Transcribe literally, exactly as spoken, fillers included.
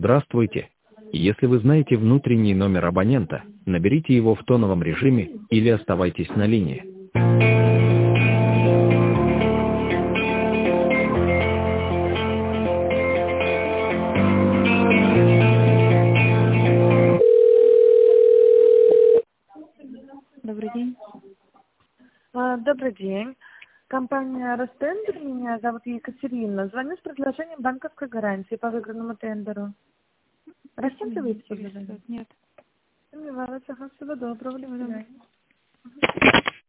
Здравствуйте. Если вы знаете внутренний номер абонента, наберите его в тоновом режиме или оставайтесь на линии. Добрый день. А, Добрый день. Компания Ростендер, меня зовут Екатерина. Звоню с предложением банковской гарантии по выигранному тендеру. Расчем вы Интересует? Нет. Сомневалась. Ага, всего доброго. До свидания.